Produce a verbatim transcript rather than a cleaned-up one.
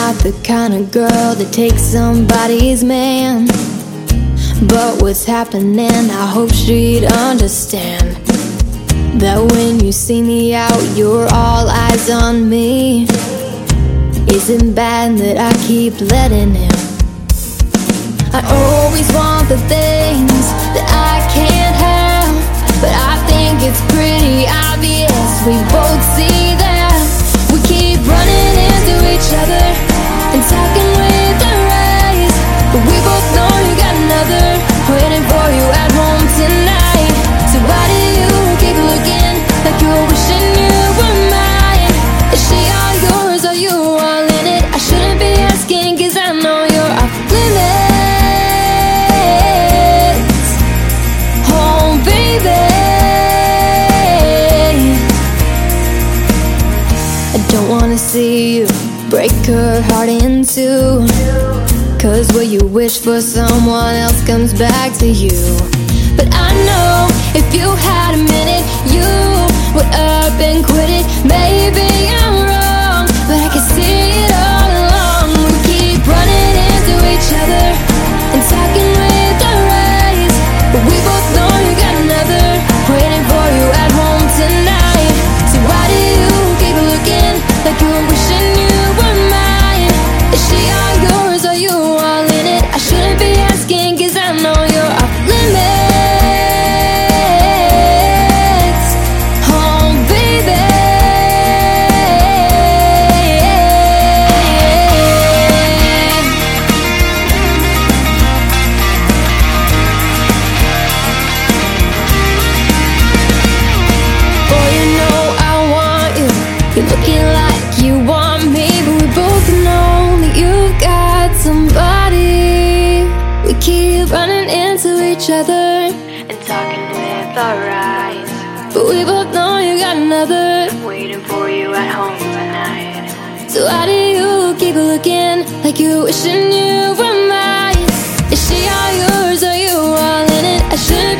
not the kind of girl that takes somebody's man. But what's happening, I hope she'd understand that when you see me out, you're all eyes on me. Isn't bad that I keep letting him. I always want the things that I can't have, but I think it's pretty obvious we both see that. We keep running into each other and talking with our eyes, but we both know you got another waiting for you at home tonight. So why do you keep looking like you're wishing you were mine? Is she all yours? Are you all in it? I shouldn't be asking, cause I know you're off limits. Oh baby, I don't wanna see you break her heart in two, cause what you wish for someone else comes back to you. But I know if you had a minute, you would up and quit it. Maybe I'm wrong, but I can see it all along. We keep running into each other and talking with our eyes, but we both know you got another waiting for you at home tonight. So why do you keep looking like you're wishing you were mine? Is she all yours? Are you all in it? I shouldn't be asking, cause I know you're off limits. Oh baby, boy, you know I want you. You're looking like you want me, but we both know that you've got somebody. We keep running into each other and talking with our eyes, but we both know you got another waiting for you at home tonight. So why do you keep looking like you're wishing you were mine? Is she all yours? Are you all in it? I shouldn't